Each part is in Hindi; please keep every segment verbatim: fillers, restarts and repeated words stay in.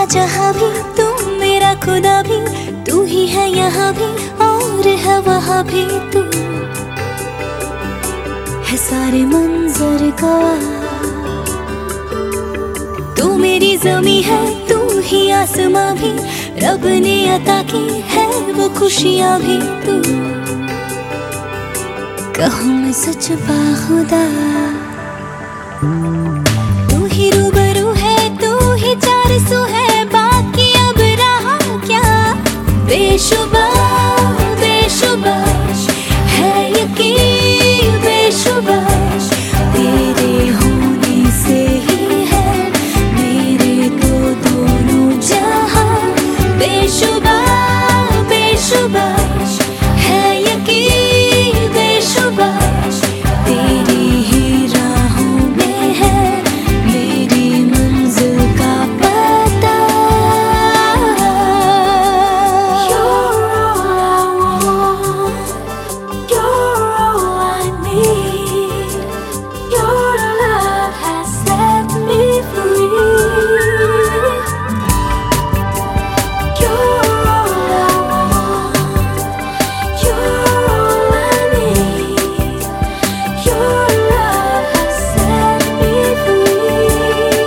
जहाँ भी, तू मेरा खुदा भी, तू ही है यहाँ भी और है वहाँ भी। तू है सारे मंजर का, तू मेरी ज़मीं है, तू ही आसमां भी, रब ने अता की है वो खुशियाँ भी। तू कहूँ मैं सच बाखुदा, तू ही रूबरू है, तू ही चार सू है, बाकी अब रहा क्या। बेशुबा बेशुबा है यकीन, बेशुबा तेरे होने से ही है मेरे तो दोनों जहां। बेशुबा बेशुबा है यकीन, बेशुबा तेरी ही राहों में है मेरी मंजिल का पता। You're all I want, you're all I need, your love has set me free. You're all I want, you're all I need, your love has set me free.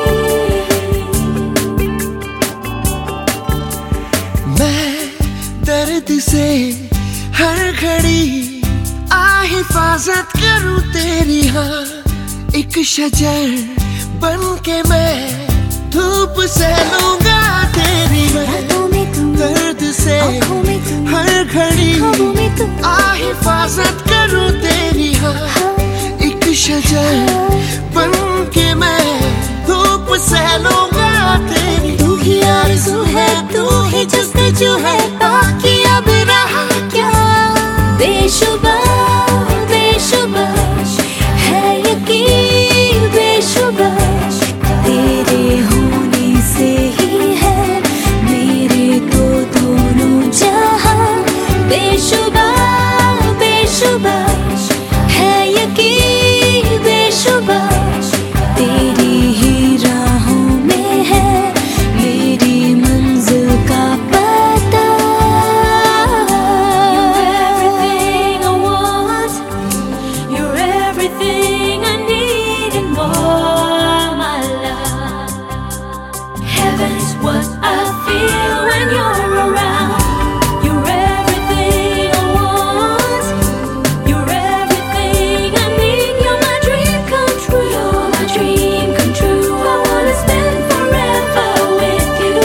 मैं दर्द से हर घड़ी आ हिफाजत करूं तेरी, हाँ एक शजर बन के मैं धूप से लूंगा तेरी। मैं रातों में तू, दर्द से आँखों में तू, हर घड़ी ख्वाबों में तू, आ हिफाजत करूं तेरी, हाँ एक शजर बन के मैं धूप से लूंगा तेरी। तू ही आरज़ू है, तू ही जस्तजू है, बाकी अब रहा क्या। बेशुबा बेशुबा है यकीन, बेशुबा तेरे होने से ही है मेरे तो दोनों जहां। बेशुबा बेशुबा है यकीन, बेशुबा तेरी ही राहों में है मेरी मंजिल का पता। You're everything I want, you're everything I need and more, my love. Heaven is what I feel when you're around. You're everything I want, you're everything I need, you're my dream come true, you're my dream come true. I wanna spend forever with you.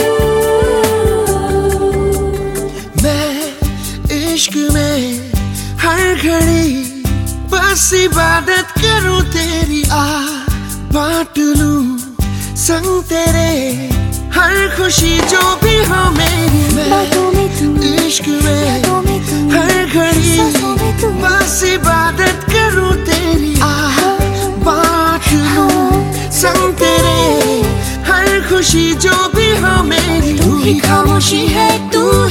मैं इश्क में हर घड़ी बस इबादत करूं तेरी, आ बांट लूं संग तेरे हर खुशी जो भी हो मेरी। बातों में तू, मैं इश्क में यादों में तू, हर घड़ी सांसों में तू, बस इबादत करूं तेरी, आ बांट लूं संग तेरे हर खुशी जो भी हो मेरी। तू ही खामोशी है, तू